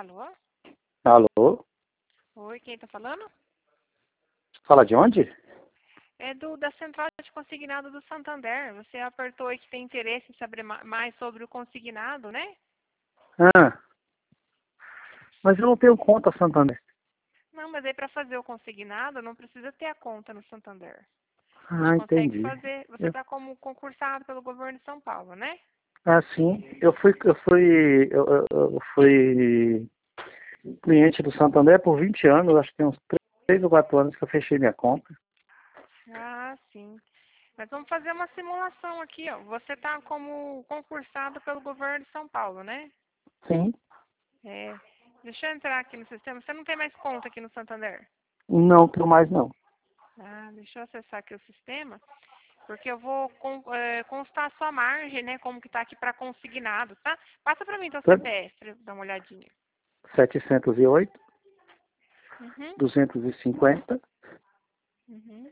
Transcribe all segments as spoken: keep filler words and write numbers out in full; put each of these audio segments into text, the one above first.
Alô? Alô? Oi, quem tá falando? Fala de onde? É do, da Central de Consignado do Santander. Você apertou aí que tem interesse em saber ma- mais sobre o consignado, né? Ah, mas eu não tenho conta Santander. Não, mas aí para fazer o consignado não precisa ter a conta no Santander. A gente Ah, consegue entendi. fazer. Você Eu, está como concursado pelo governo de São Paulo, né? ah, sim. Eu fui, eu fui, eu, eu- eu fui cliente do Santander por vinte anos. Acho que tem uns três ou quatro anos que eu fechei minha conta. Ah, sim. Mas vamos fazer uma simulação aqui, ó. Você está como concursado pelo governo de São Paulo, né? Sim. É. Deixa eu entrar aqui no sistema. Você não tem mais conta aqui no Santander? Não tenho mais não. Ah, deixa eu acessar aqui o sistema, porque eu vou con- eh, constar a sua margem, né? Como que tá aqui para consignado, tá? Passa para mim então o Tá? C P F para eu dar uma olhadinha. setecentos e oito, Uhum, duzentos e cinquenta, uhum.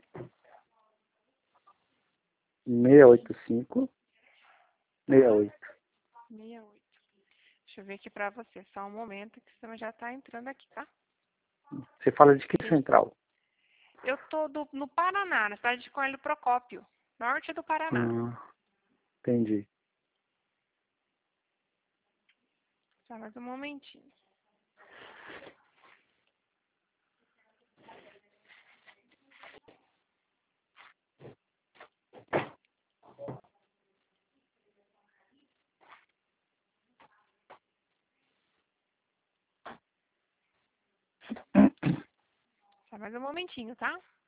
seiscentos e oitenta e cinco, sessenta e Tá? oito. sessenta e oito. Deixa eu ver aqui para você. Só um momento que o sistema já tá entrando aqui, tá? Você fala de que central? Eu tô do- no Paraná, na cidade de Coelho Procópio, norte do Paraná. Ah, entendi. Só mais um momentinho. Só mais um momentinho, tá?